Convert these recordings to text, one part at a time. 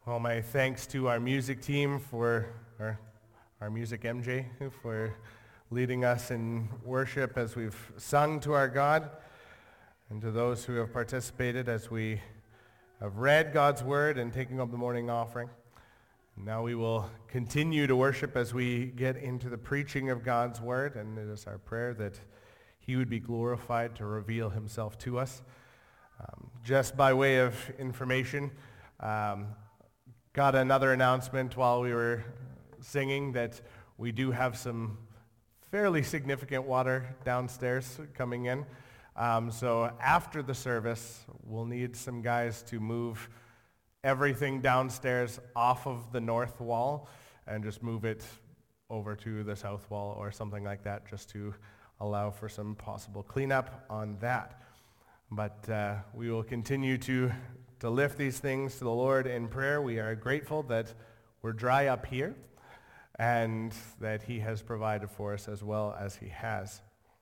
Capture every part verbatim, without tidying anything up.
Well, my thanks to our music team for, our, our music M J, for leading us in worship as we've sung to our God, and to those who have participated as we have read God's word and taking up the morning offering. Now we will continue to worship as we get into the preaching of God's word, and it is our prayer that he would be glorified to reveal himself to us. Um, just by way of information, um, got another announcement while we were singing that we do have some fairly significant water downstairs coming in. Um, so after the service, we'll need some guys to move everything downstairs off of the north wall and just move it over to the south wall or something like that, just to allow for some possible cleanup on that. But uh, we will continue to to lift these things to the Lord in prayer. We are grateful that we're dry up here and that he has provided for us as well as he has.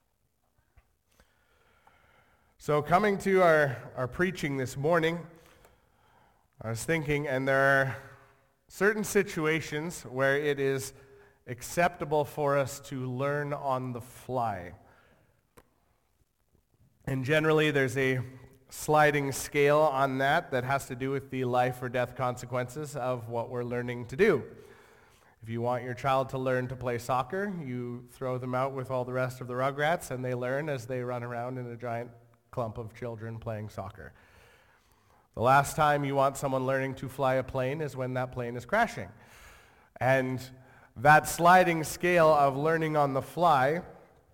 So coming to our, our preaching this morning, I was thinking, and there are certain situations where it is acceptable for us to learn on the fly. And generally there's a sliding scale on that that has to do with the life or death consequences of what we're learning to do. If you want your child to learn to play soccer, you throw them out with all the rest of the Rugrats and they learn as they run around in a giant clump of children playing soccer. The last time you want someone learning to fly a plane is when that plane is crashing. And that sliding scale of learning on the fly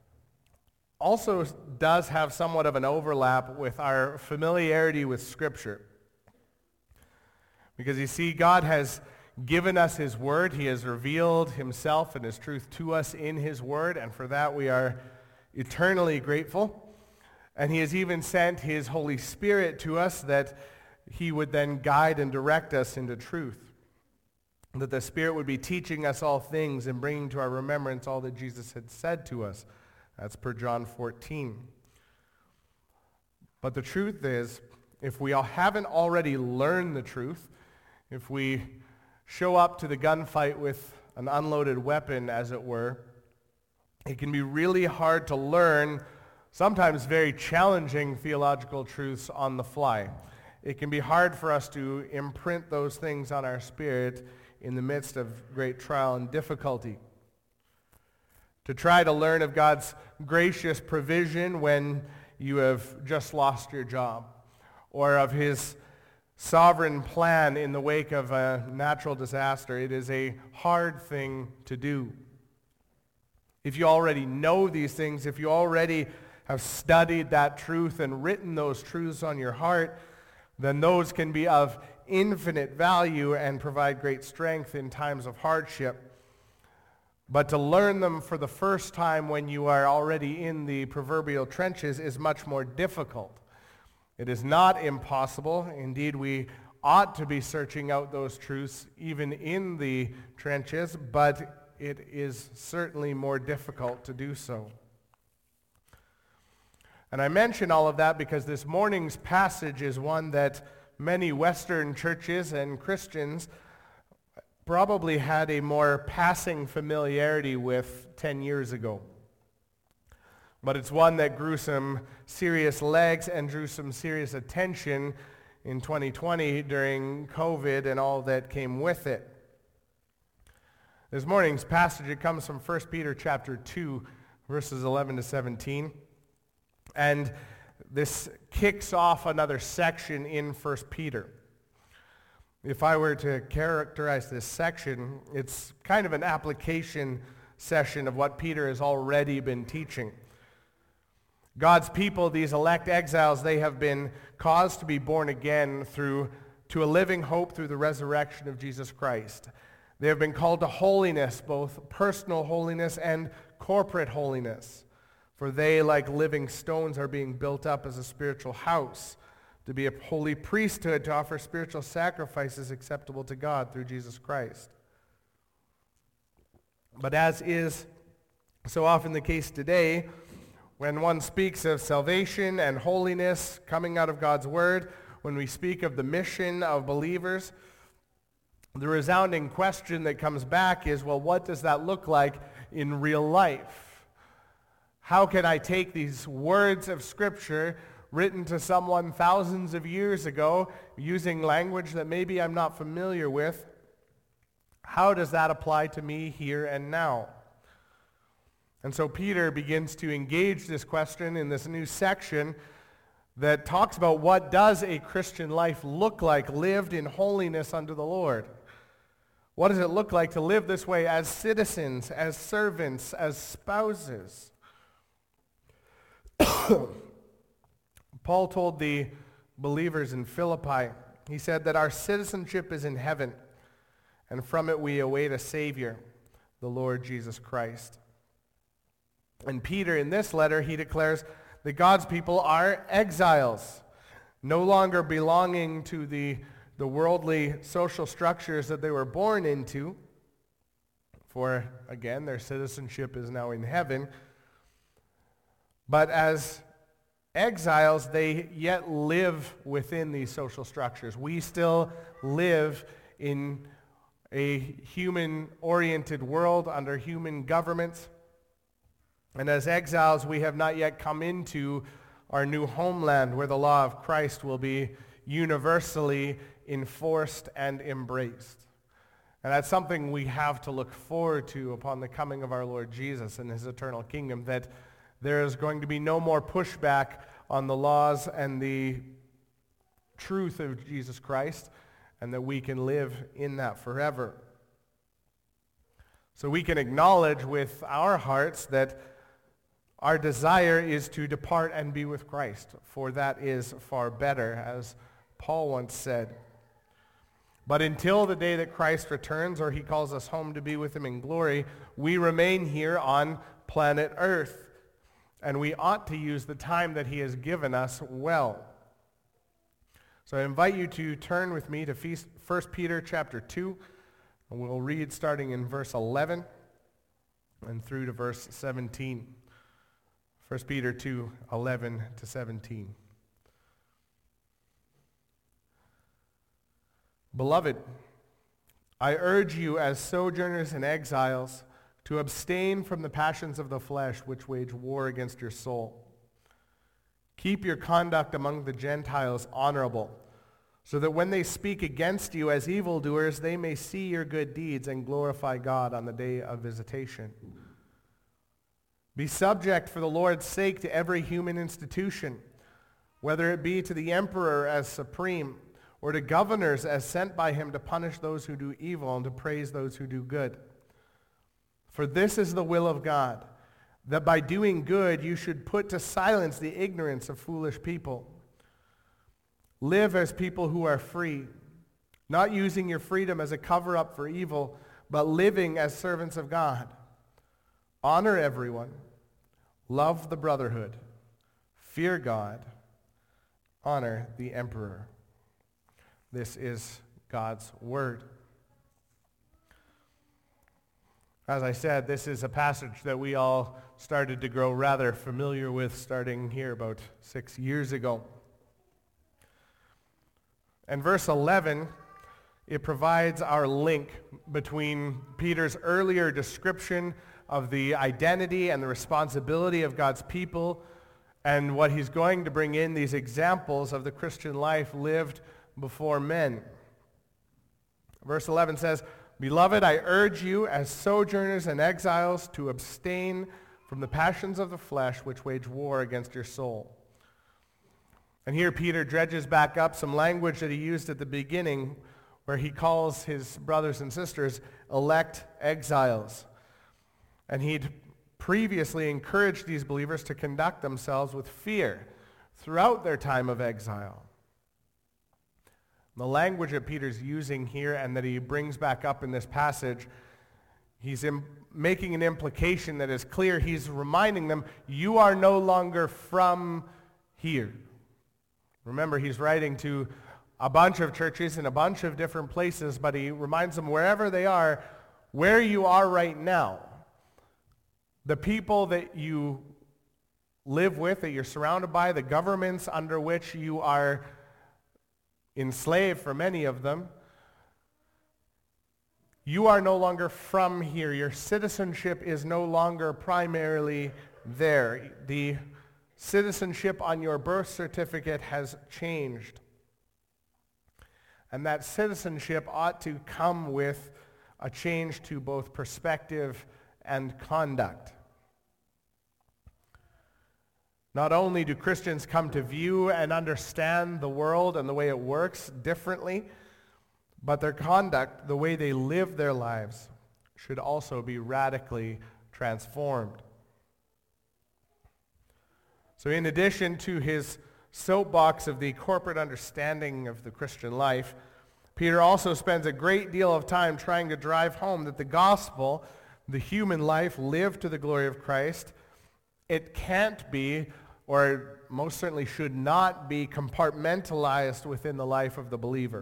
also does have somewhat of an overlap with our familiarity with Scripture. Because you see, God has given us his word. He has revealed himself and his truth to us in his word, and for that we are eternally grateful. And he has even sent his Holy Spirit to us that he would then guide and direct us into truth. That the Spirit would be teaching us all things and bringing to our remembrance all that Jesus had said to us. That's per John fourteen. But the truth is, if we all haven't already learned the truth, if we show up to the gunfight with an unloaded weapon, as it were, it can be really hard to learn sometimes very challenging theological truths on the fly. It can be hard for us to imprint those things on our spirit in the midst of great trial and difficulty. To try to learn of God's gracious provision when you have just lost your job, or of his sovereign plan in the wake of a natural disaster, it is a hard thing to do. If you already know these things, if you already have studied that truth and written those truths on your heart, then those can be of infinite value and provide great strength in times of hardship. But to learn them for the first time when you are already in the proverbial trenches is much more difficult. It is not impossible. Indeed, we ought to be searching out those truths even in the trenches, but it is certainly more difficult to do so. And I mention all of that because this morning's passage is one that many Western churches and Christians probably had a more passing familiarity with ten years ago. But it's one that grew some serious legs and drew some serious attention in twenty twenty during COVID and all that came with it. This morning's passage, it comes from First Peter chapter two, verses eleven to seventeen. And this kicks off another section in First Peter. If I were to characterize this section, it's kind of an application session of what Peter has already been teaching. God's people, these elect exiles, they have been caused to be born again through to a living hope through the resurrection of Jesus Christ. They have been called to holiness, both personal holiness and corporate holiness. For they, like living stones, are being built up as a spiritual house, to be a holy priesthood, to offer spiritual sacrifices acceptable to God through Jesus Christ. But as is so often the case today, when one speaks of salvation and holiness coming out of God's word, when we speak of the mission of believers, The resounding question that comes back is, well, what does that look like in real life? How can I take these words of Scripture written to someone thousands of years ago using language that maybe I'm not familiar with? How does that apply to me here and now? And so Peter begins to engage this question in this new section that talks about what does a Christian life look like lived in holiness unto the Lord. What does it look like to live this way as citizens, as servants, as spouses? Paul told the believers in Philippi, he said that our citizenship is in heaven, and from it we await a Savior, the Lord Jesus Christ. And Peter, in this letter, he declares that God's people are exiles, no longer belonging to the, the worldly social structures that they were born into, for, again, their citizenship is now in heaven. But as exiles, they yet live within these social structures. We still live in a human-oriented world under human governments. And as exiles, we have not yet come into our new homeland where the law of Christ will be universally enforced and embraced. And that's something we have to look forward to upon the coming of our Lord Jesus and his eternal kingdom, that there is going to be no more pushback on the laws and the truth of Jesus Christ, and that we can live in that forever. So we can acknowledge with our hearts that our desire is to depart and be with Christ, for that is far better, as Paul once said. But until the day that Christ returns, or he calls us home to be with him in glory, we remain here on planet Earth. And we ought to use the time that he has given us well. So I invite you to turn with me to First Peter chapter two, and we'll read starting in verse eleven and through to verse seventeen. First Peter two, eleven to seventeen. Beloved, I urge you as sojourners and exiles to abstain from the passions of the flesh which wage war against your soul. Keep your conduct among the Gentiles honorable, so that when they speak against you as evildoers, they may see your good deeds and glorify God on the day of visitation. Be subject for the Lord's sake to every human institution, whether it be to the emperor as supreme, or to governors as sent by him to punish those who do evil and to praise those who do good. For this is the will of God, that by doing good you should put to silence the ignorance of foolish people. Live as people who are free, not using your freedom as a cover-up for evil, but living as servants of God. Honor everyone. Love the brotherhood. Fear God. Honor the emperor. This is God's word. As I said, this is a passage that we all started to grow rather familiar with starting here about six years ago. And verse eleven, it provides our link between Peter's earlier description of the identity and the responsibility of God's people and what he's going to bring in, these examples of the Christian life lived before men. Verse eleven says, Beloved, I urge you as sojourners and exiles to abstain from the passions of the flesh which wage war against your soul. And here Peter dredges back up some language that he used at the beginning where he calls his brothers and sisters elect exiles. And he'd previously encouraged these believers to conduct themselves with fear throughout their time of exile. The language that Peter's using here and that he brings back up in this passage, he's im- making an implication that is clear. He's reminding them, you are no longer from here. Remember, he's writing to a bunch of churches in a bunch of different places, but he reminds them wherever they are, where you are right now, the people that you live with, that you're surrounded by, the governments under which you are enslaved for many of them, You are no longer from here. Your citizenship is no longer primarily there. The citizenship on your birth certificate has changed. And that citizenship ought to come with a change to both perspective and conduct. Not only do Christians come to view and understand the world and the way it works differently, but their conduct, the way they live their lives, should also be radically transformed. So in addition to his soapbox of the corporate understanding of the Christian life, Peter also spends a great deal of time trying to drive home that the gospel, the human life lived to the glory of Christ, it can't be, or most certainly should not be, compartmentalized within the life of the believer.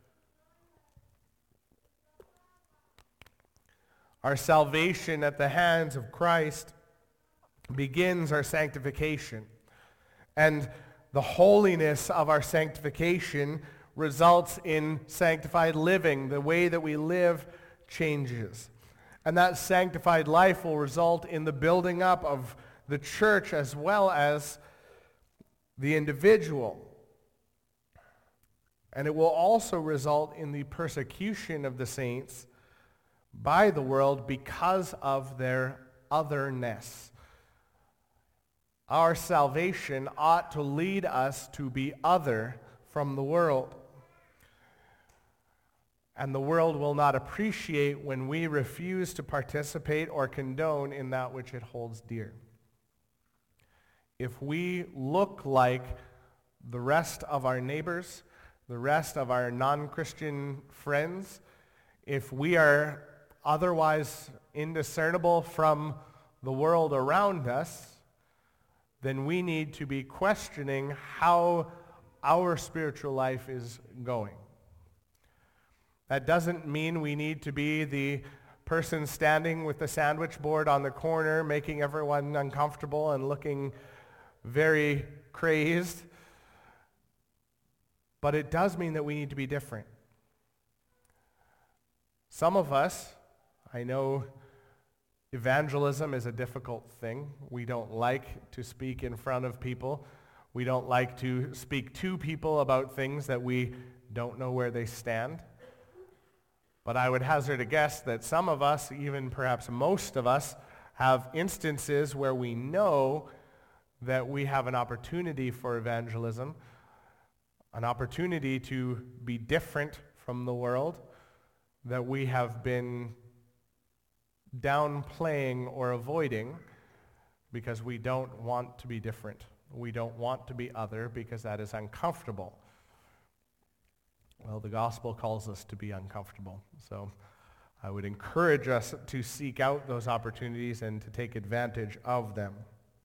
Our salvation at the hands of Christ begins our sanctification. And the holiness of our sanctification results in sanctified living. The way that we live changes. And that sanctified life will result in the building up of the church as well as the individual. And it will also result in the persecution of the saints by the world because of their otherness. Our salvation ought to lead us to be other from the world. And the world will not appreciate when we refuse to participate or condone in that which it holds dear. If we look like the rest of our neighbors, the rest of our non-Christian friends, if we are otherwise indiscernible from the world around us, then we need to be questioning how our spiritual life is going. That doesn't mean we need to be the person standing with the sandwich board on the corner, making everyone uncomfortable and looking very crazed. But it does mean that we need to be different. Some of us, I know evangelism is a difficult thing. We don't like to speak in front of people. We don't like to speak to people about things that we don't know where they stand. But I would hazard a guess that some of us, even perhaps most of us, have instances where we know that we have an opportunity for evangelism, an opportunity to be different from the world, that we have been downplaying or avoiding because we don't want to be different. We don't want to be other because that is uncomfortable. Well, the gospel calls us to be uncomfortable. So I would encourage us to seek out those opportunities and to take advantage of them.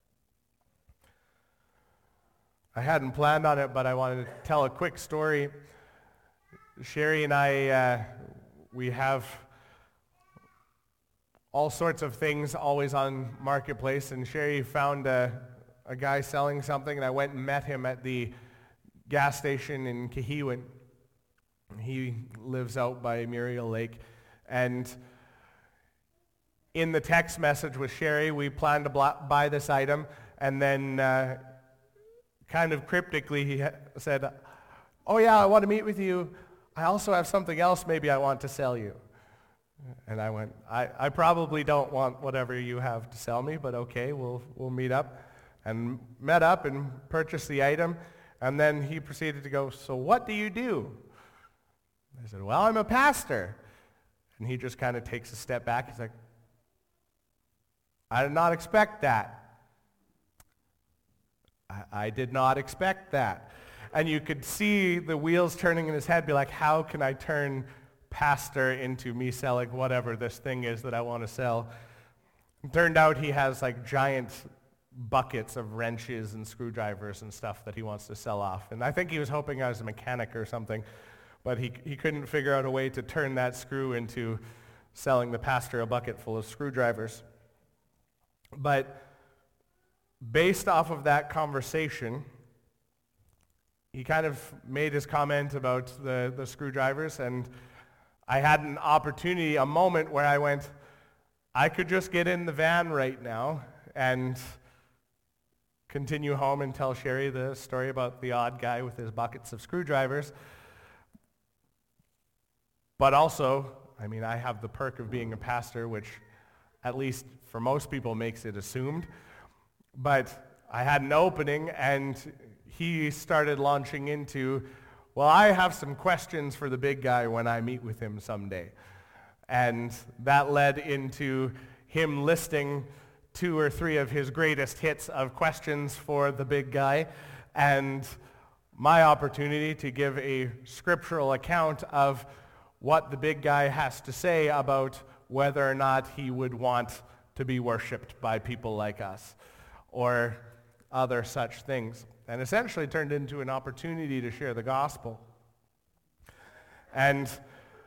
I hadn't planned on it, but I wanted to tell a quick story. Sherry and I, uh, we have all sorts of things always on Marketplace, and Sherry found a, a guy selling something, and I went and met him at the gas station in Kahiwan. He lives out by Muriel Lake, and in the text message with Sherry, we planned to bl- buy this item, and then uh, kind of cryptically he ha- said, "Oh yeah, I want to meet with you. I also have something else maybe I want to sell you." And I went, I, I probably don't want whatever you have to sell me, but okay, we'll we'll meet up. And met up and purchased the item. And then he proceeded to go, "So what do you do?" I said, "Well, I'm a pastor." And he just kind of takes a step back. He's like, "I did not expect that. I, I did not expect that." And you could see the wheels turning in his head, be like, how can I turn pastor into me selling whatever this thing is that I want to sell? It turned out he has like giant buckets of wrenches and screwdrivers and stuff that he wants to sell off. And I think he was hoping I was a mechanic or something, but he he couldn't figure out a way to turn that screw into selling the pastor a bucket full of screwdrivers. But based off of that conversation, he kind of made his comment about the, the screwdrivers, and I had an opportunity, a moment where I went, I could just get in the van right now and continue home and tell Sherry the story about the odd guy with his buckets of screwdrivers. But also, I mean, I have the perk of being a pastor, which at least for most people makes it assumed. But I had an opening, and he started launching into, well, I have some questions for the big guy when I meet with him someday. And that led into him listing two or three of his greatest hits of questions for the big guy, and my opportunity to give a scriptural account of what the big guy has to say about whether or not he would want to be worshipped by people like us, or other such things. And essentially turned into an opportunity to share the gospel. And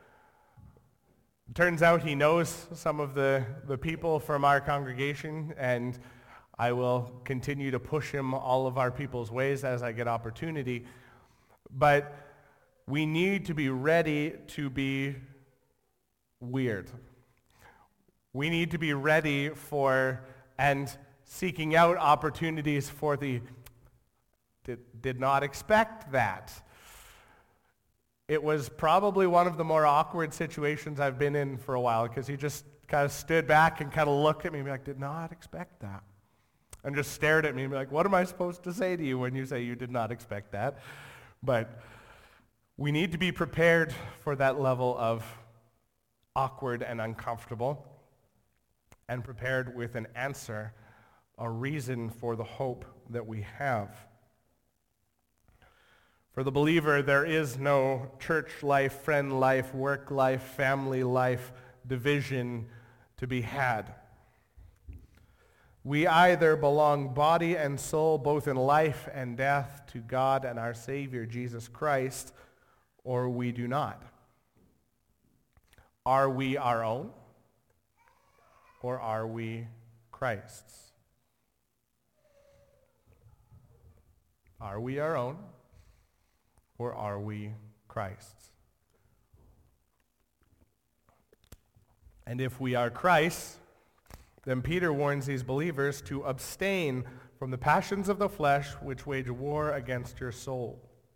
turns out he knows some of the, the people from our congregation, and I will continue to push him all of our people's ways as I get opportunity. But we need to be ready to be weird. We need to be ready for and seeking out opportunities for the did, did not expect that. It was probably one of the more awkward situations I've been in for a while, because he just kind of stood back and kind of looked at me and be like, did not expect that. And just stared at me and be like, what am I supposed to say to you when you say you did not expect that? But we need to be prepared for that level of awkward and uncomfortable, and prepared with an answer, a reason for the hope that we have. For the believer, there is no church life, friend life, work life, family life division to be had. We either belong body and soul, both in life and death, to God and our Savior, Jesus Christ, or we do not. Are we our own, or are we Christ's? Are we our own, or are we Christ's? And if we are Christ's, then Peter warns these believers to abstain from the passions of the flesh which wage war against your soul.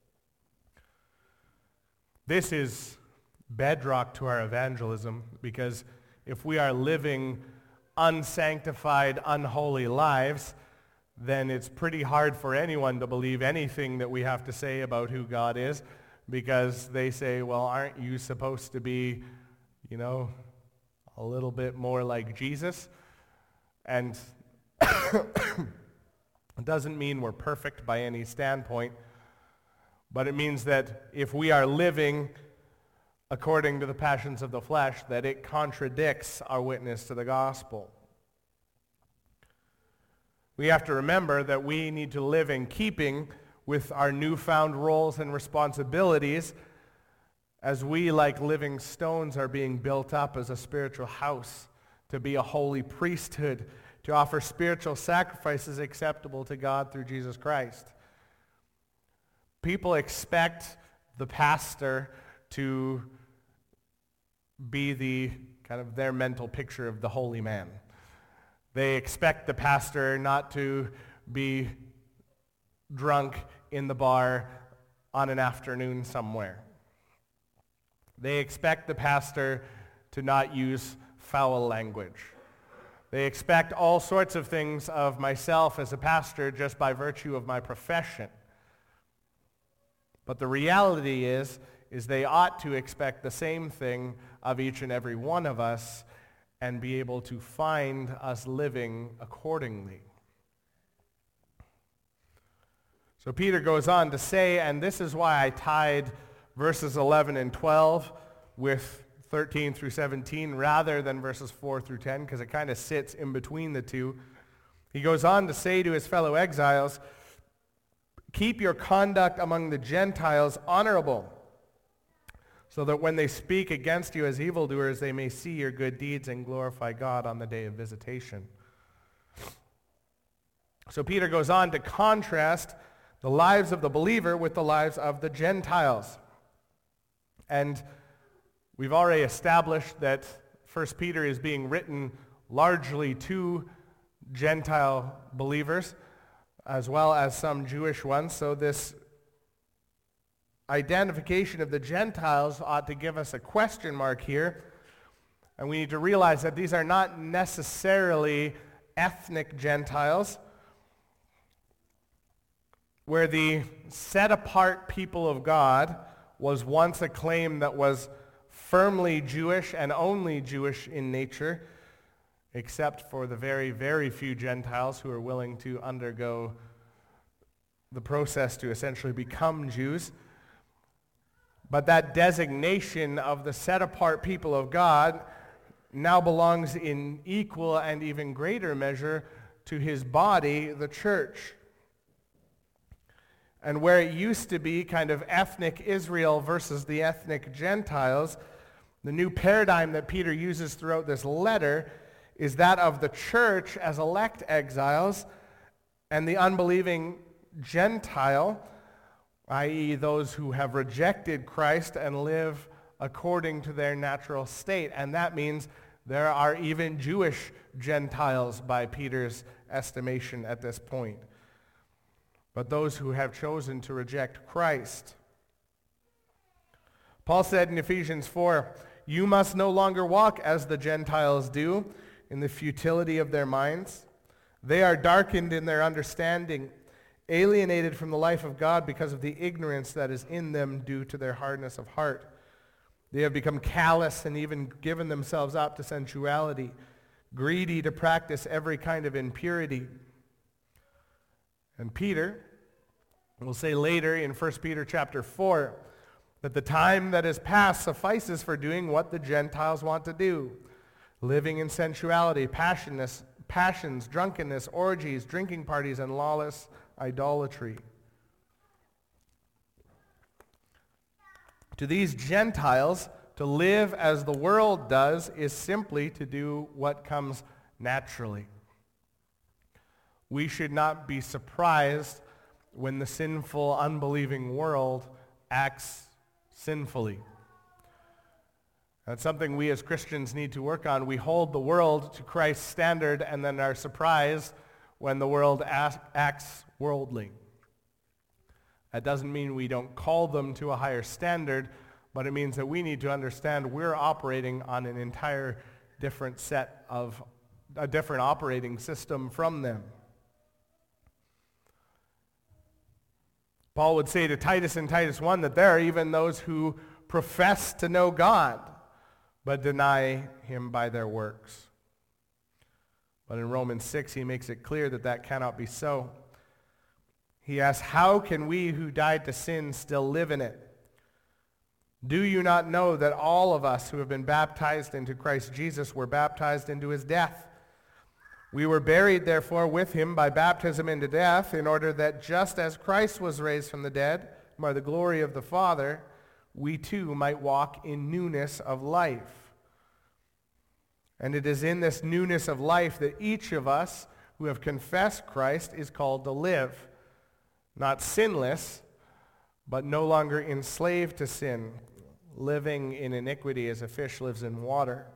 This is bedrock to our evangelism, because if we are living unsanctified, unholy lives, then it's pretty hard for anyone to believe anything that we have to say about who God is, because they say, well, aren't you supposed to be, you know, a little bit more like Jesus? And it doesn't mean we're perfect by any standpoint, but it means that if we are living according to the passions of the flesh, that it contradicts our witness to the gospel. We have to remember that we need to live in keeping with our newfound roles and responsibilities, as we, like living stones, are being built up as a spiritual house, to be a holy priesthood, to offer spiritual sacrifices acceptable to God through Jesus Christ. People expect the pastor to be the kind of their mental picture of the holy man. They expect the pastor not to be drunk in the bar on an afternoon somewhere. They expect the pastor to not use foul language. They expect all sorts of things of myself as a pastor just by virtue of my profession. But the reality is, is they ought to expect the same thing of each and every one of us, and be able to find us living accordingly. So Peter goes on to say, and this is why I tied verses eleven and twelve with thirteen through seventeen rather than verses four through ten, because it kind of sits in between the two. He goes on to say to his fellow exiles, keep your conduct among the Gentiles honorable, so that when they speak against you as evildoers, they may see your good deeds and glorify God on the day of visitation. So Peter goes on to contrast the lives of the believer with the lives of the Gentiles. And We've already established that First Peter is being written largely to Gentile believers, as well as some Jewish ones. So this identification of the Gentiles ought to give us a question mark here. And we need to realize that these are not necessarily ethnic Gentiles, where the set-apart people of God was once a claim that was firmly Jewish and only Jewish in nature, except for the very, very few Gentiles who are willing to undergo the process to essentially become Jews. But that designation of the set-apart people of God now belongs in equal and even greater measure to his body, the church. And where it used to be kind of ethnic Israel versus the ethnic Gentiles, the new paradigm that Peter uses throughout this letter is that of the church as elect exiles and the unbelieving Gentile, that is those who have rejected Christ and live according to their natural state. And that means there are even Jewish Gentiles by Peter's estimation at this point. But those who have chosen to reject Christ. Paul said in Ephesians four, "You must no longer walk as the Gentiles do, in the futility of their minds. They are darkened in their understanding, alienated from the life of God because of the ignorance that is in them due to their hardness of heart. They have become callous and even given themselves up to sensuality, greedy to practice every kind of impurity." And Peter will say later in First Peter chapter four that the time that is past suffices for doing what the Gentiles want to do, living in sensuality, passionless, passions, drunkenness, orgies, drinking parties, and lawless idolatry. To these Gentiles, to live as the world does is simply to do what comes naturally. We should not be surprised when the sinful, unbelieving world acts sinfully. That's something we as Christians need to work on. We hold the world to Christ's standard and then are surprised when the world acts worldly. That doesn't mean we don't call them to a higher standard, but it means that we need to understand we're operating on an entire different set of, a different operating system from them. Paul would say to Titus in Titus one that there are even those who profess to know God, but deny him by their works. But in Romans six, he makes it clear that that cannot be so. He asks, "How can we who died to sin still live in it? Do you not know that all of us who have been baptized into Christ Jesus were baptized into his death? We were buried, therefore, with him by baptism into death, in order that just as Christ was raised from the dead by the glory of the Father, we too might walk in newness of life." And it is in this newness of life that each of us who have confessed Christ is called to live, not sinless, but no longer enslaved to sin, living in iniquity as a fish lives in water.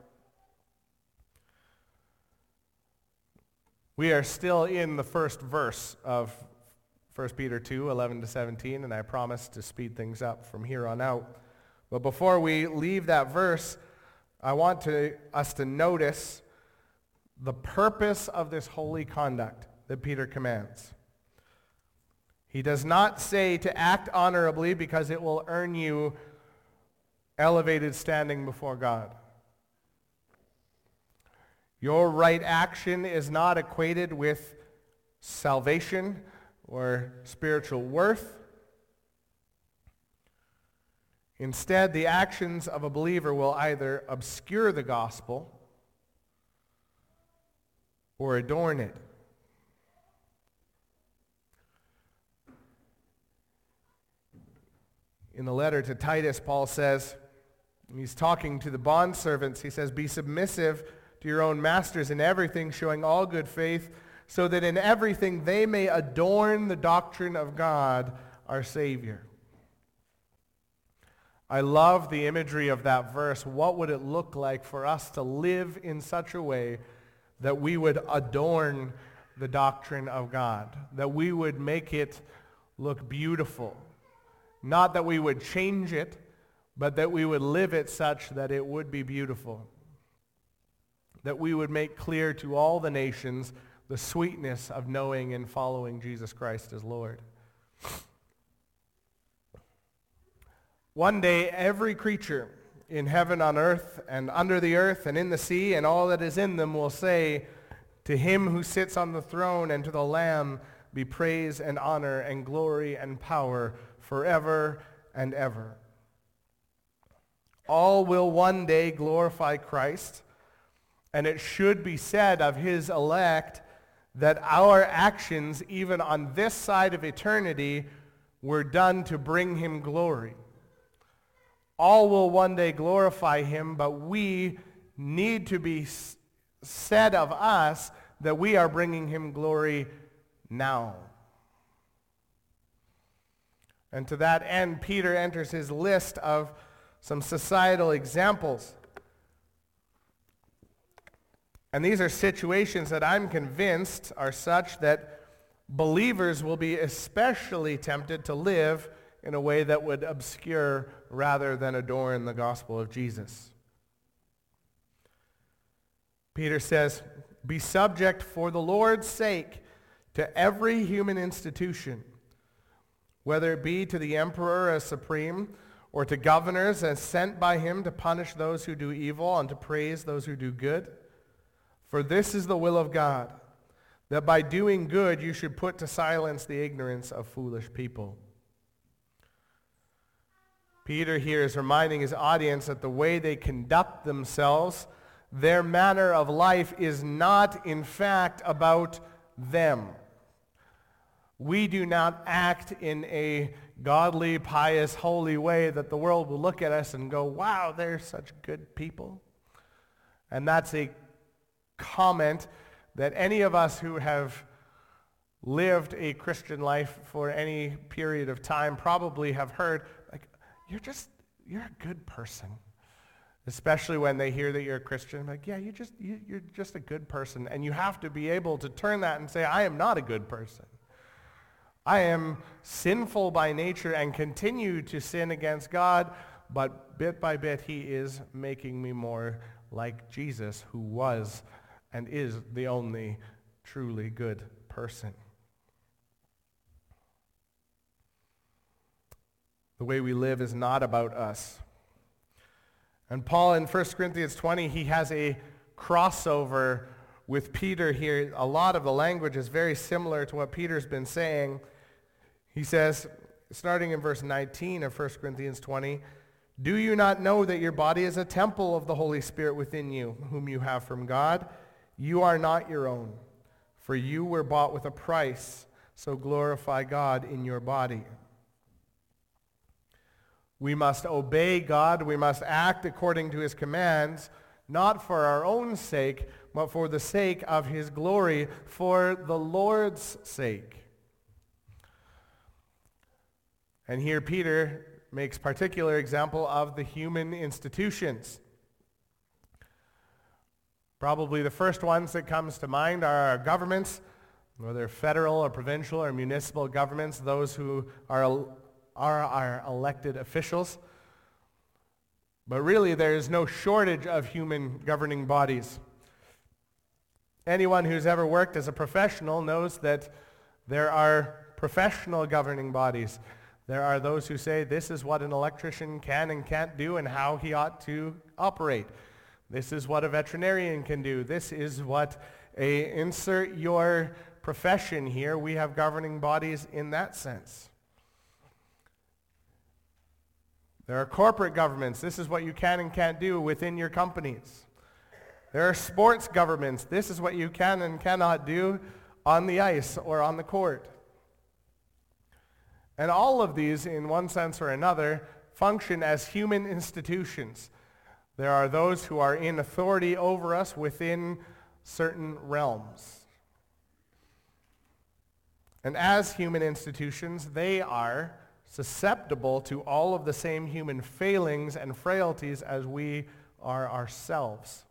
We are still in the first verse of First Peter two, eleven to seventeen, and I promise to speed things up from here on out. But before we leave that verse, I want to, us to notice the purpose of this holy conduct that Peter commands. He does not say to act honorably because it will earn you elevated standing before God. Your right action is not equated with salvation or spiritual worth. Instead, the actions of a believer will either obscure the gospel or adorn it. In the letter to Titus, Paul says, he's talking to the bondservants, he says, "Be submissive to your own masters in everything, showing all good faith, so that in everything they may adorn the doctrine of God, our Savior." I love the imagery of that verse. What would it look like for us to live in such a way that we would adorn the doctrine of God, that we would make it look beautiful? Not that we would change it, but that we would live it such that it would be beautiful. That we would make clear to all the nations the sweetness of knowing and following Jesus Christ as Lord. One day, every creature in heaven, on earth, and under the earth, and in the sea, and all that is in them will say, "To him who sits on the throne and to the Lamb be praise and honor and glory and power forever and ever." All will one day glorify Christ, and it should be said of his elect that our actions, even on this side of eternity, were done to bring him glory. All will one day glorify him, but we need to be said of us that we are bringing him glory now. And to that end, Peter enters his list of some societal examples. And these are situations that I'm convinced are such that believers will be especially tempted to live in a way that would obscure rather than adorn the gospel of Jesus. Peter says, "Be subject for the Lord's sake to every human institution, whether it be to the emperor as supreme, or to governors as sent by him to punish those who do evil and to praise those who do good. For this is the will of God, that by doing good you should put to silence the ignorance of foolish people." Peter here is reminding his audience that the way they conduct themselves, their manner of life, is not in fact about them. We do not act in a godly, pious, holy way that the world will look at us and go, "Wow, they're such good people." And that's a comment that any of us who have lived a Christian life for any period of time probably have heard, like, you're just, you're a good person. Especially when they hear that you're a Christian, like, yeah, you just, you, you're just a good person. And you have to be able to turn that and say, I am not a good person. I am sinful by nature and continue to sin against God, but bit by bit he is making me more like Jesus, who was and is the only truly good person. The way we live is not about us. And Paul in First Corinthians twenty, he has a crossover with Peter here. A lot of the language is very similar to what Peter's been saying. He says, starting in verse nineteen of First Corinthians twenty, "Do you not know that your body is a temple of the Holy Spirit within you, whom you have from God? You are not your own, for you were bought with a price, so glorify God in your body." We must obey God. We must act according to his commands, not for our own sake, but for the sake of his glory, for the Lord's sake. And here Peter makes particular example of the human institutions. Probably the first ones that comes to mind are our governments, whether federal or provincial or municipal governments, those who are are our elected officials. But really, there is no shortage of human governing bodies. Anyone who's ever worked as a professional knows that there are professional governing bodies. There are those who say this is what an electrician can and can't do and how he ought to operate. This is what a veterinarian can do. This is what a, insert your profession here. We have governing bodies in that sense. There are corporate governments. This is what you can and can't do within your companies. There are sports governments. This is what you can and cannot do on the ice or on the court. And all of these, in one sense or another, function as human institutions. There are those who are in authority over us within certain realms. And as human institutions, they are susceptible to all of the same human failings and frailties as we are ourselves.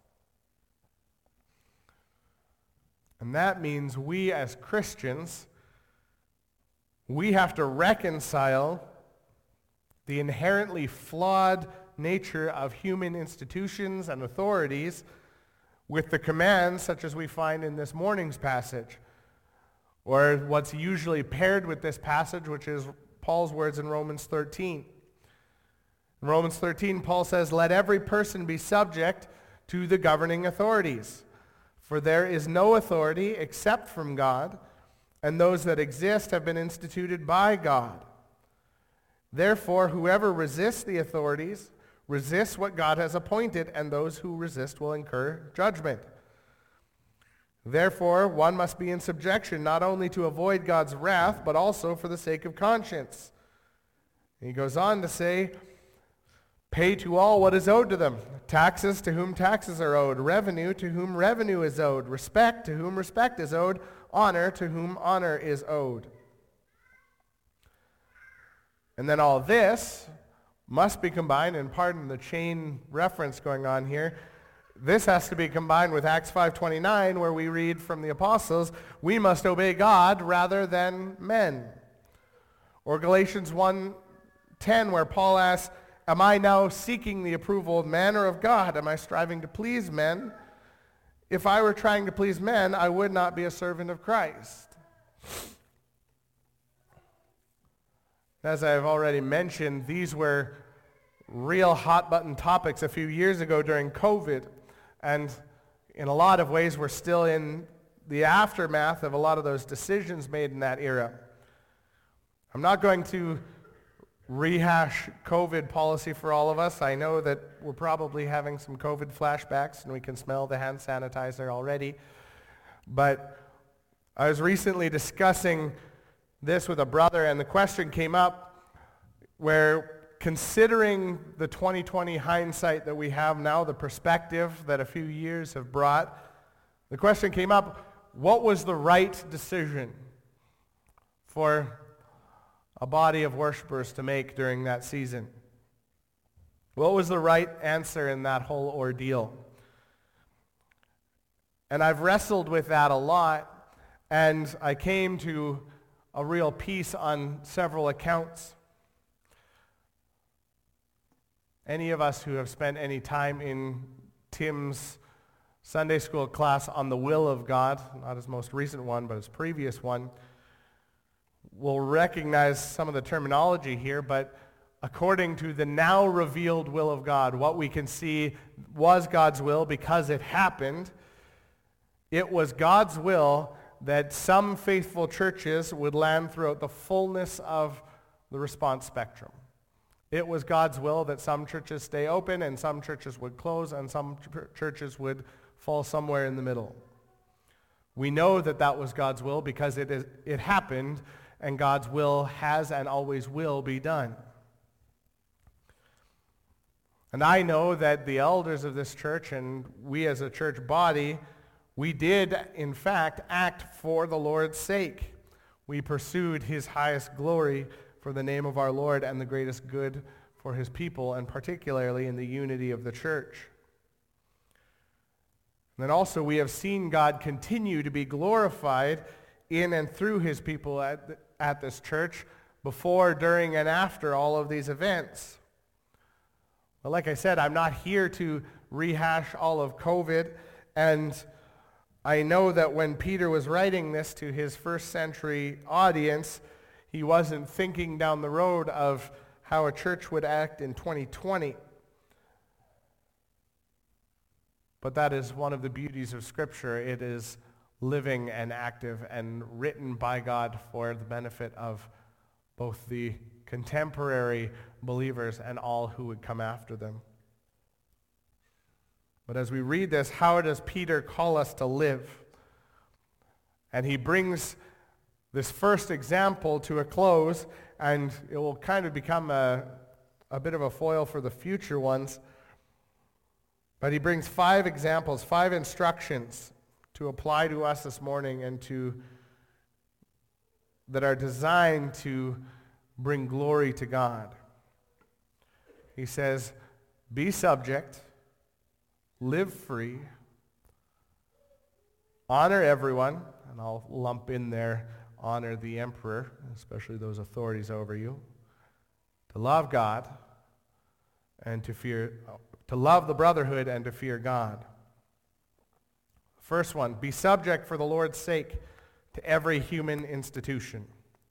And that means we as Christians, we have to reconcile the inherently flawed nature of human institutions and authorities with the commands such as we find in this morning's passage, or what's usually paired with this passage, which is Paul's words in Romans thirteen. In Romans thirteen, Paul says, "Let every person be subject to the governing authorities, for there is no authority except from God, and those that exist have been instituted by God. Therefore, whoever resists the authorities resists what God has appointed, and those who resist will incur judgment. Therefore, one must be in subjection, not only to avoid God's wrath, but also for the sake of conscience." And he goes on to say, "Pay to all what is owed to them, taxes to whom taxes are owed, revenue to whom revenue is owed, respect to whom respect is owed, honor to whom honor is owed." And then all this must be combined, and pardon the chain reference going on here, this has to be combined with Acts five twenty-nine, where we read from the apostles, "We must obey God rather than men." Or Galatians one ten, where Paul asks, "Am I now seeking the approval of man or of God? Am I striving to please men? If I were trying to please men, I would not be a servant of Christ." As I've already mentioned, these were real hot-button topics a few years ago during COVID, and in a lot of ways we're still in the aftermath of a lot of those decisions made in that era. I'm not going to rehash COVID policy for all of us. I know that we're probably having some COVID flashbacks, and we can smell the hand sanitizer already. But I was recently discussing this with a brother, and the question came up where, considering the twenty twenty hindsight that we have now, the perspective that a few years have brought, the question came up, what was the right decision for a body of worshipers to make during that season? What was the right answer in that whole ordeal? And I've wrestled with that a lot, and I came to a real peace on several accounts. Any of us who have spent any time in Tim's Sunday school class on the will of God, not his most recent one, but his previous one, will recognize some of the terminology here, but according to the now revealed will of God, what we can see was God's will because it happened. It was God's will that some faithful churches would land throughout the fullness of the response spectrum. It was God's will that some churches stay open and some churches would close and some ch- churches would fall somewhere in the middle. We know that that was God's will because it is, it happened, and God's will has and always will be done. And I know that the elders of this church and we as a church body, we did, in fact, act for the Lord's sake. We pursued his highest glory for the name of our Lord and the greatest good for his people, and particularly in the unity of the church. And then also we have seen God continue to be glorified in and through his people at, the, at this church before, during, and after all of these events. But like I said, I'm not here to rehash all of COVID, and I know that when Peter was writing this to his first century audience, he wasn't thinking down the road of how a church would act in twenty twenty. But that is one of the beauties of Scripture. It is living and active and written by God for the benefit of both the contemporary believers and all who would come after them. But as we read this, how does Peter call us to live? And he brings this first example to a close, and it will kind of become a, a bit of a foil for the future ones. But he brings five examples, five instructions to apply to us this morning and to that are designed to bring glory to God. He says, be subject, live free, honor everyone, and I'll lump in there, honor the emperor, especially those authorities over you, to love God, and to fear, to love the brotherhood and to fear God. First one, be subject for the Lord's sake to every human institution.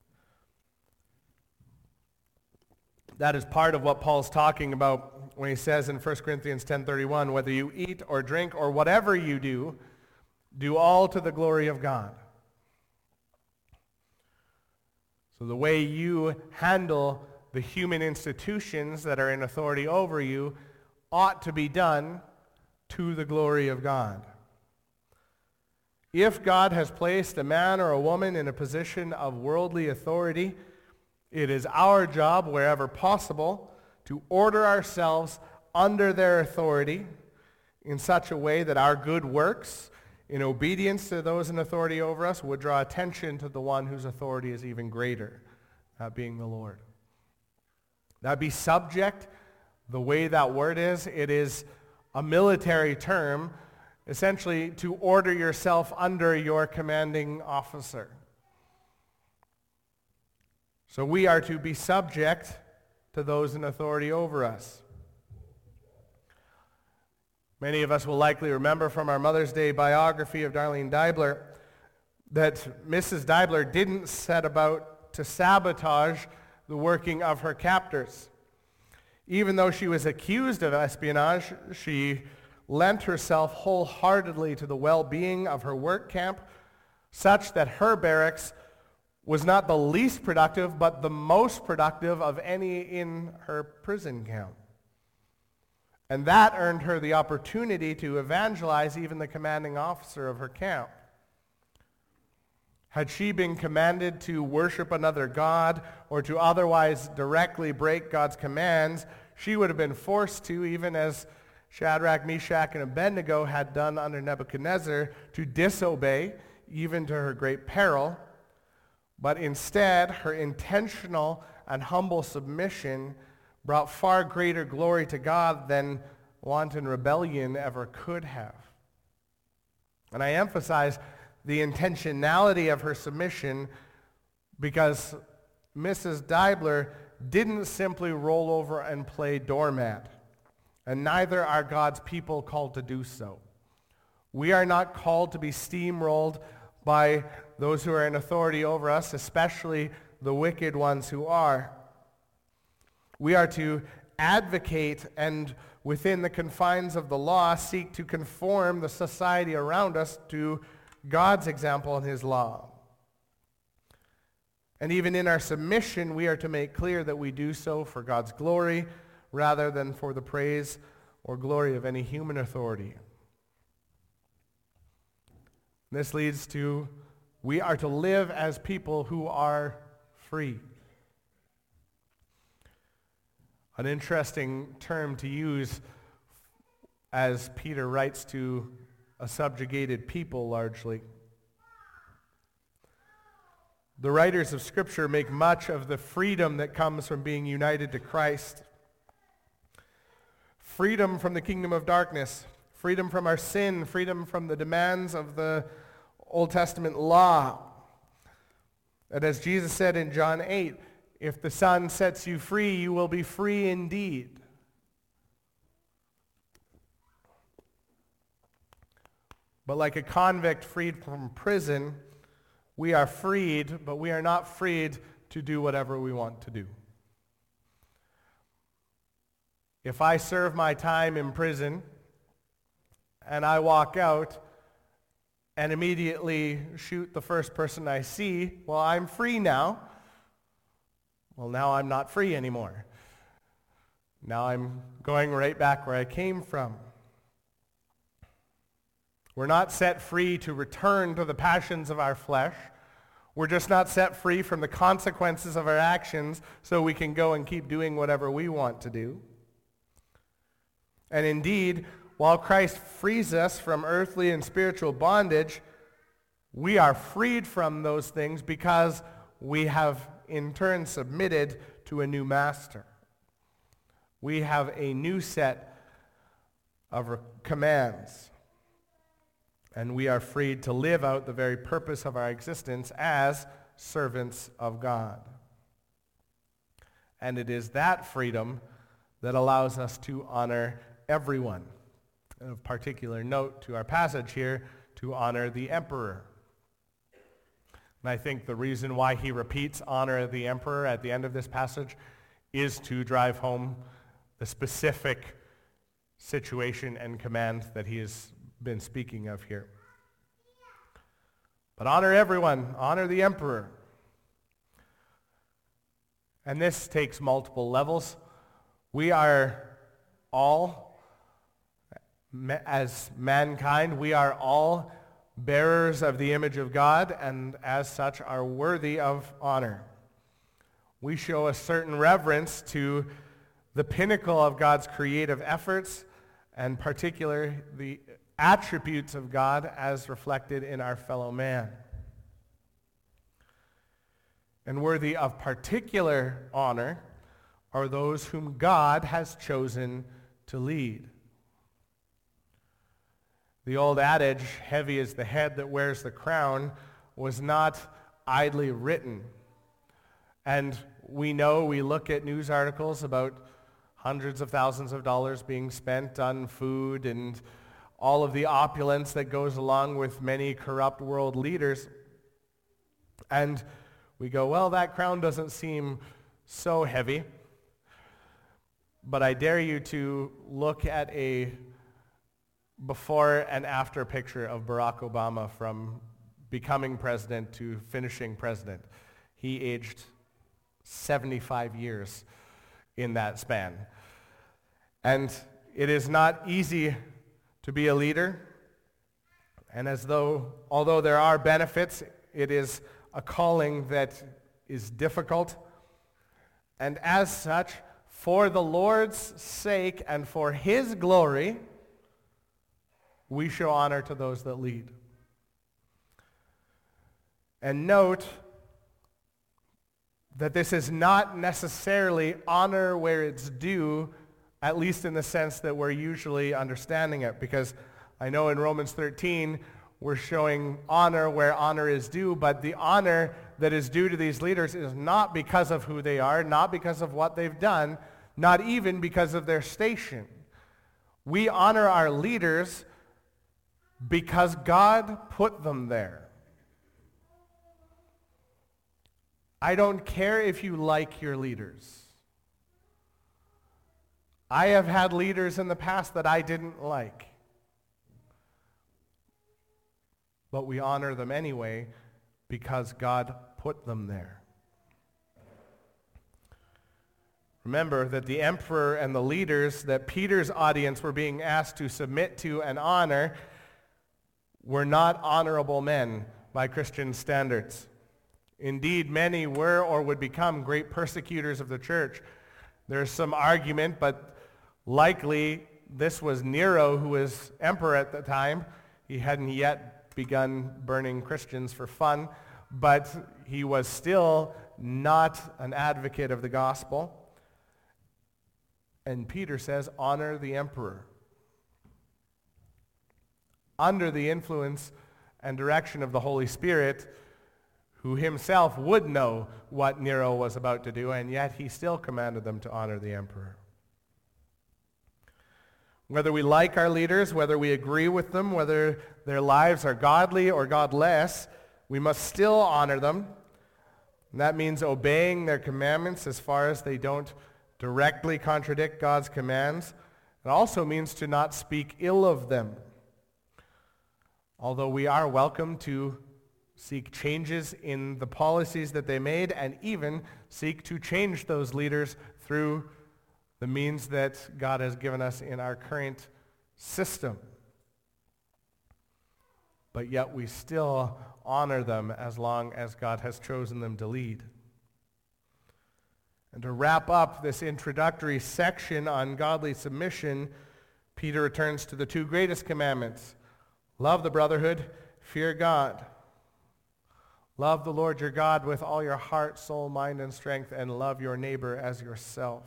That is part of what Paul's talking about when he says in First Corinthians ten thirty-one, whether you eat or drink or whatever you do, do all to the glory of God. So the way you handle the human institutions that are in authority over you ought to be done to the glory of God. If God has placed a man or a woman in a position of worldly authority, it is our job, wherever possible, to order ourselves under their authority in such a way that our good works, in obedience to those in authority over us, would draw attention to the one whose authority is even greater, that being the Lord. That be subject, the way that word is, it is a military term, essentially to order yourself under your commanding officer. So we are to be subject to those in authority over us. Many of us will likely remember from our Mother's Day biography of Darlene Deibler that Missus Deibler didn't set about to sabotage the working of her captors. Even though she was accused of espionage, she lent herself wholeheartedly to the well-being of her work camp, such that her barracks was not the least productive, but the most productive of any in her prison camp. And that earned her the opportunity to evangelize even the commanding officer of her camp. Had she been commanded to worship another god or to otherwise directly break God's commands, she would have been forced to, even as Shadrach, Meshach, and Abednego had done under Nebuchadnezzar, to disobey, even to her great peril. But instead, her intentional and humble submission brought far greater glory to God than wanton rebellion ever could have. And I emphasize the intentionality of her submission because Missus Deibler didn't simply roll over and play doormat, and neither are God's people called to do so. We are not called to be steamrolled by those who are in authority over us, especially the wicked ones who are. We are to advocate and within the confines of the law seek to conform the society around us to God's example and his law. And even in our submission, we are to make clear that we do so for God's glory rather than for the praise or glory of any human authority. This leads to, we are to live as people who are free. An interesting term to use as Peter writes to a subjugated people largely. The writers of Scripture make much of the freedom that comes from being united to Christ. Freedom from the kingdom of darkness, freedom from our sin, freedom from the demands of the Old Testament law. And as Jesus said in John eight, if the Son sets you free, you will be free indeed. But like a convict freed from prison, we are freed, but we are not freed to do whatever we want to do. If I serve my time in prison and I walk out and immediately shoot the first person I see, well, I'm free now. Well, now I'm not free anymore. Now I'm going right back where I came from. We're not set free to return to the passions of our flesh. We're just not set free from the consequences of our actions so we can go and keep doing whatever we want to do. And indeed, while Christ frees us from earthly and spiritual bondage, we are freed from those things because we have in turn submitted to a new master. We have a new set of commands, and we are freed to live out the very purpose of our existence as servants of God. And it is that freedom that allows us to honor everyone. Of particular note to our passage here, to honor the emperor. And I think the reason why he repeats honor the emperor at the end of this passage is to drive home the specific situation and command that he has been speaking of here. But honor everyone, honor the emperor. And this takes multiple levels. We are all, as mankind, we are all bearers of the image of God, and as such are worthy of honor. We show a certain reverence to the pinnacle of God's creative efforts, and particularly the attributes of God as reflected in our fellow man. And worthy of particular honor are those whom God has chosen to lead. The old adage, heavy is the head that wears the crown, was not idly written. And we know, we look at news articles about hundreds of thousands of dollars being spent on food and all of the opulence that goes along with many corrupt world leaders. And we go, well, that crown doesn't seem so heavy. But I dare you to look at a before and after picture of Barack Obama from becoming president to finishing president. He aged seventy-five years in that span. And it is not easy to be a leader. And as though, although there are benefits, it is a calling that is difficult. And as such, for the Lord's sake and for his glory, we show honor to those that lead. And note that this is not necessarily honor where it's due, at least in the sense that we're usually understanding it. Because I know in Romans thirteen, we're showing honor where honor is due, but the honor that is due to these leaders is not because of who they are, not because of what they've done, not even because of their station. We honor our leaders because God put them there. I don't care if you like your leaders. I have had leaders in the past that I didn't like. But we honor them anyway because God put them there. Remember that the emperor and the leaders that Peter's audience were being asked to submit to and honor were not honorable men by Christian standards. Indeed, many were or would become great persecutors of the church. There's some argument, but likely this was Nero, who was emperor at the time. He hadn't yet begun burning Christians for fun, but he was still not an advocate of the gospel. And Peter says, honor the emperor. Under the influence and direction of the Holy Spirit, who himself would know what Nero was about to do, and yet he still commanded them to honor the emperor. Whether we like our leaders, whether we agree with them, whether their lives are godly or godless, we must still honor them. And that means obeying their commandments as far as they don't directly contradict God's commands. It also means to not speak ill of them. Although we are welcome to seek changes in the policies that they made and even seek to change those leaders through the means that God has given us in our current system. But yet we still honor them as long as God has chosen them to lead. And to wrap up this introductory section on godly submission, Peter returns to the two greatest commandments. Love the brotherhood, fear God. Love the Lord your God with all your heart, soul, mind, and strength, and love your neighbor as yourself.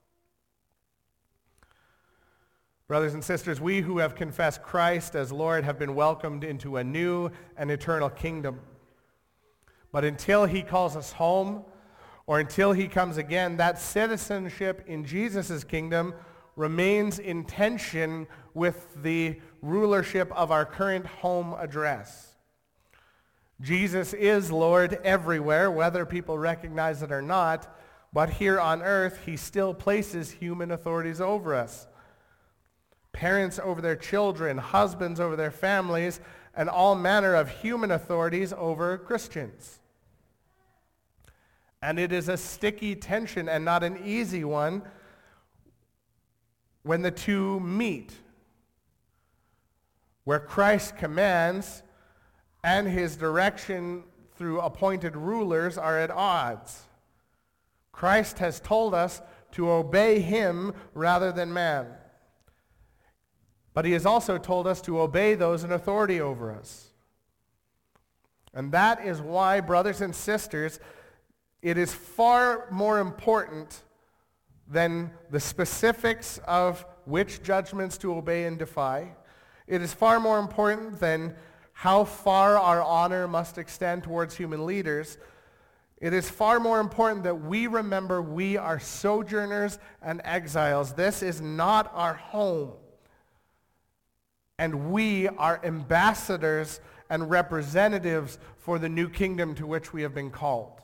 Brothers and sisters, we who have confessed Christ as Lord have been welcomed into a new and eternal kingdom. But until he calls us home, or until he comes again, that citizenship in Jesus' kingdom remains in tension with the rulership of our current home address. Jesus is Lord everywhere, whether people recognize it or not, but here on earth, he still places human authorities over us. Parents over their children, husbands over their families, and all manner of human authorities over Christians. And it is a sticky tension and not an easy one when the two meet, where Christ commands and his direction through appointed rulers are at odds. Christ has told us to obey him rather than man. But he has also told us to obey those in authority over us. And that is why, brothers and sisters, it is far more important than the specifics of which judgments to obey and defy. It is far more important than how far our honor must extend towards human leaders. It is far more important that we remember we are sojourners and exiles. This is not our home. And we are ambassadors and representatives for the new kingdom to which we have been called.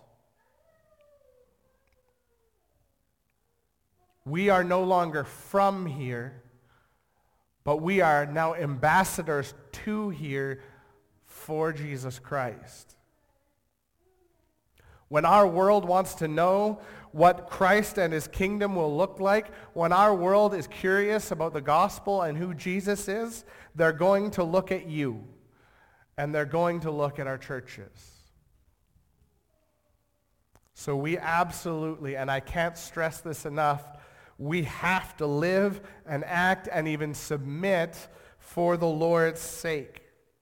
We are no longer from here, but we are now ambassadors to here for Jesus Christ. When our world wants to know what Christ and his kingdom will look like, when our world is curious about the gospel and who Jesus is, they're going to look at you, and they're going to look at our churches. So we absolutely, and I can't stress this enough, we have to live and act and even submit for the Lord's sake.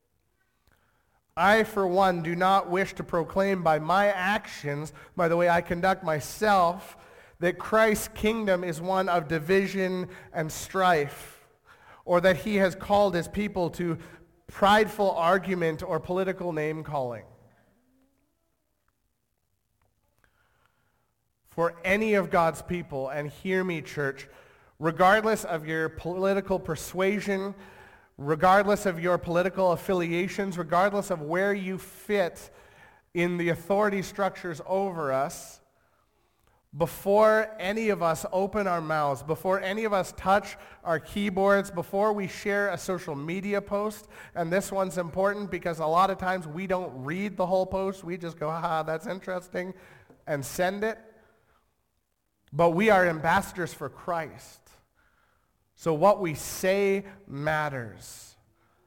I, for one, do not wish to proclaim by my actions, by the way I conduct myself, that Christ's kingdom is one of division and strife, or that he has called his people to prideful argument or political name-calling. For any of God's people, and hear me, church, regardless of your political persuasion, regardless of your political affiliations, regardless of where you fit in the authority structures over us, before any of us open our mouths, before any of us touch our keyboards, before we share a social media post, and this one's important because a lot of times we don't read the whole post, we just go, haha, that's interesting, and send it. But we are ambassadors for Christ. So what we say matters.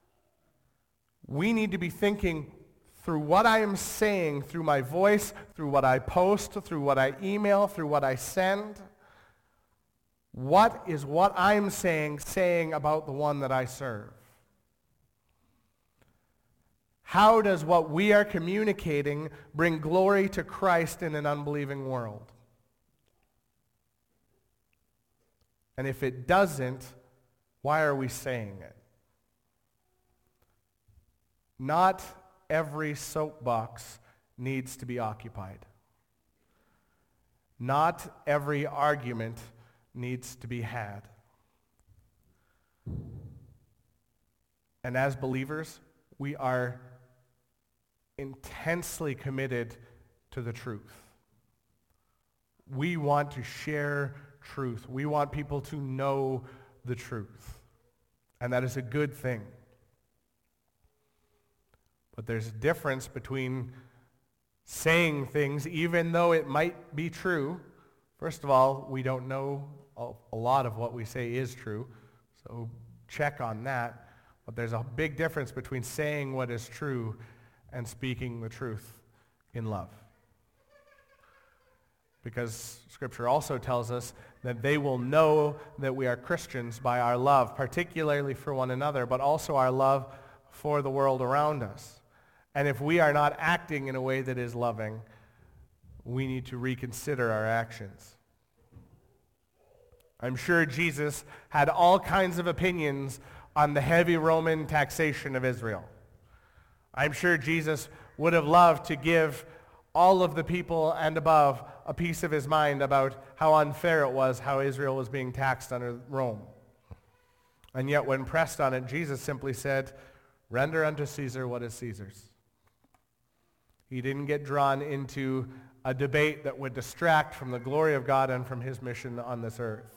We need to be thinking through what I am saying, through my voice, through what I post, through what I email, through what I send. What is what I'm saying saying about the one that I serve? How does what we are communicating bring glory to Christ in an unbelieving world? And if it doesn't, why are we saying it? Not every soapbox needs to be occupied. Not every argument needs to be had. And as believers, we are intensely committed to the truth. We want to share truth. We want people to know the truth. And that is a good thing. But there's a difference between saying things even though it might be true. First of all, we don't know a lot of what we say is true, so check on that. But there's a big difference between saying what is true and speaking the truth in love. Because Scripture also tells us that they will know that we are Christians by our love, particularly for one another, but also our love for the world around us. And if we are not acting in a way that is loving, we need to reconsider our actions. I'm sure Jesus had all kinds of opinions on the heavy Roman taxation of Israel. I'm sure Jesus would have loved to give all of the people and above a piece of his mind about how unfair it was how Israel was being taxed under Rome. And yet when pressed on it, Jesus simply said, "Render unto Caesar what is Caesar's." He didn't get drawn into a debate that would distract from the glory of God and from his mission on this earth.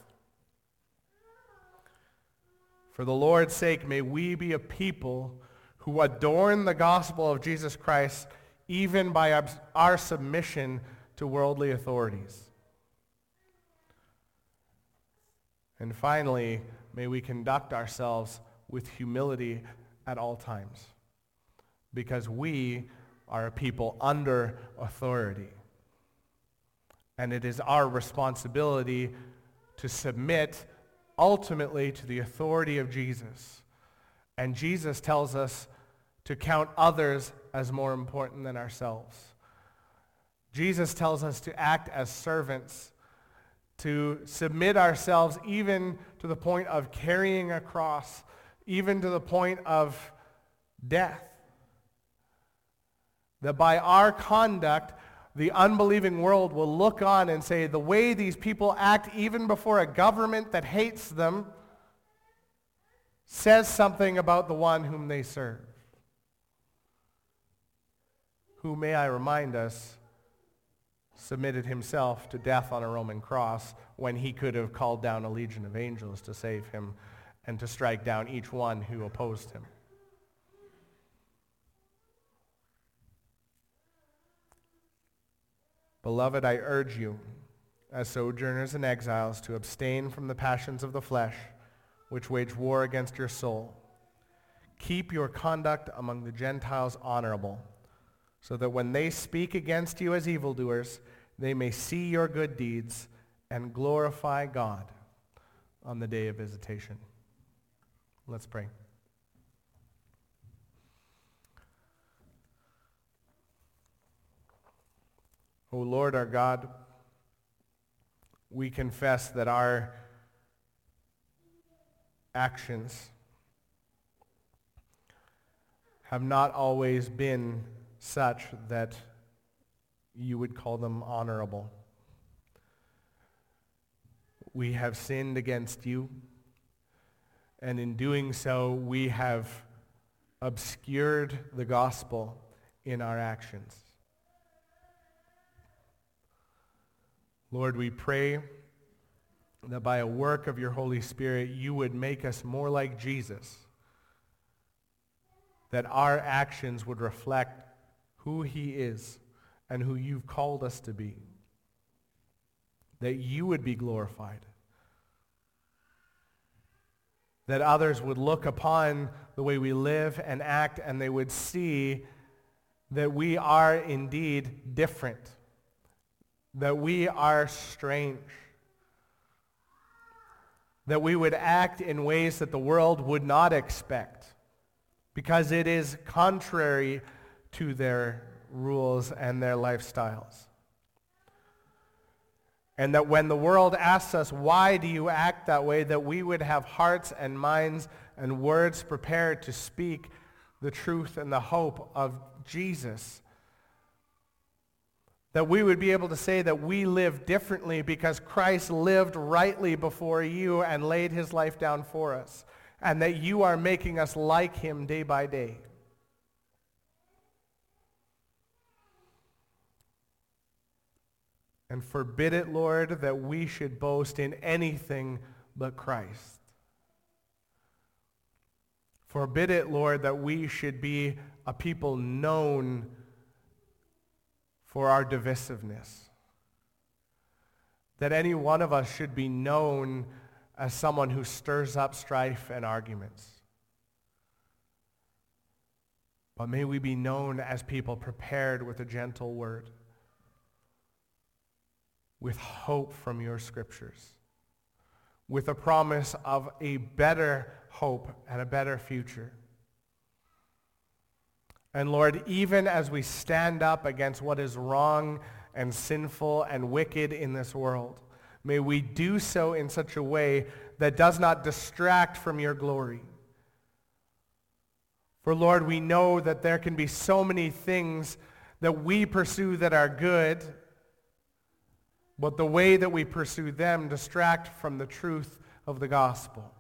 For the Lord's sake, may we be a people who adorn the gospel of Jesus Christ even by our submission to worldly authorities. And finally, may we conduct ourselves with humility at all times, because we are a people under authority. And it is our responsibility to submit ultimately to the authority of Jesus. And Jesus tells us to count others as more important than ourselves. Jesus tells us to act as servants, to submit ourselves even to the point of carrying a cross, even to the point of death. That by our conduct, the unbelieving world will look on and say, the way these people act even before a government that hates them says something about the one whom they serve. Who, may I remind us, submitted himself to death on a Roman cross when he could have called down a legion of angels to save him and to strike down each one who opposed him. Beloved, I urge you, as sojourners and exiles, to abstain from the passions of the flesh, which wage war against your soul. Keep your conduct among the Gentiles honorable, so that when they speak against you as evildoers, they may see your good deeds and glorify God on the day of visitation. Let's pray. O Lord our God, we confess that our actions have not always been such that you would call them honorable. We have sinned against you, and in doing so, we have obscured the gospel in our actions. Lord, we pray that by a work of your Holy Spirit, you would make us more like Jesus, that our actions would reflect who he is and who you've called us to be, that you would be glorified, that others would look upon the way we live and act, and they would see that we are indeed different, that we are strange, that we would act in ways that the world would not expect, because it is contrary to their rules and their lifestyles. And that when the world asks us, why do you act that way, that we would have hearts and minds and words prepared to speak the truth and the hope of Jesus. That we would be able to say that we live differently because Christ lived rightly before you and laid his life down for us, and that you are making us like him day by day. And forbid it, Lord, that we should boast in anything but Christ. Forbid it, Lord, that we should be a people known for our divisiveness. That any one of us should be known as someone who stirs up strife and arguments. But may we be known as people prepared with a gentle word, with hope from your scriptures, with a promise of a better hope and a better future. And Lord, even as we stand up against what is wrong and sinful and wicked in this world, may we do so in such a way that does not distract from your glory. For Lord, we know that there can be so many things that we pursue that are good, but the way that we pursue them distract from the truth of the gospel.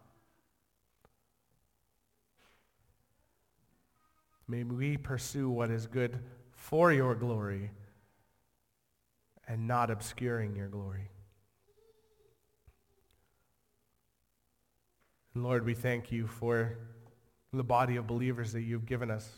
May we pursue what is good for your glory and not obscuring your glory. And Lord, we thank you for the body of believers that you've given us.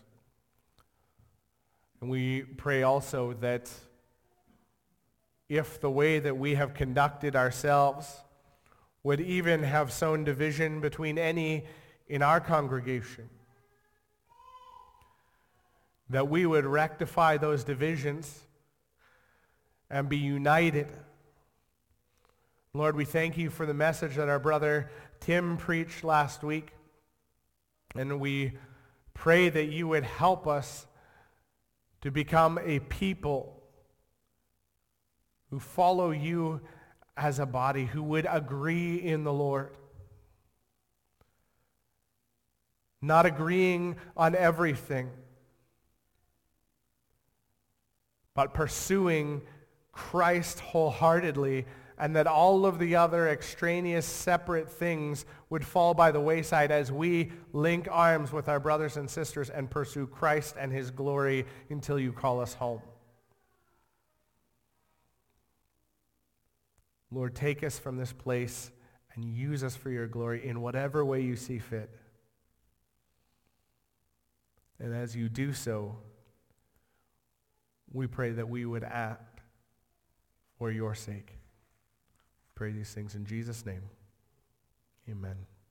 And we pray also that if the way that we have conducted ourselves would even have sown division between any in our congregation, that we would rectify those divisions and be united. Lord, we thank you for the message that our brother Tim preached last week, and we pray that you would help us to become a people who follow you as a body, who would agree in the Lord. Not agreeing on everything, but pursuing Christ wholeheartedly, and that all of the other extraneous separate things would fall by the wayside as we link arms with our brothers and sisters and pursue Christ and his glory until you call us home. Lord, take us from this place and use us for your glory in whatever way you see fit. And as you do so, we pray that we would act for your sake. Pray these things in Jesus' name. Amen.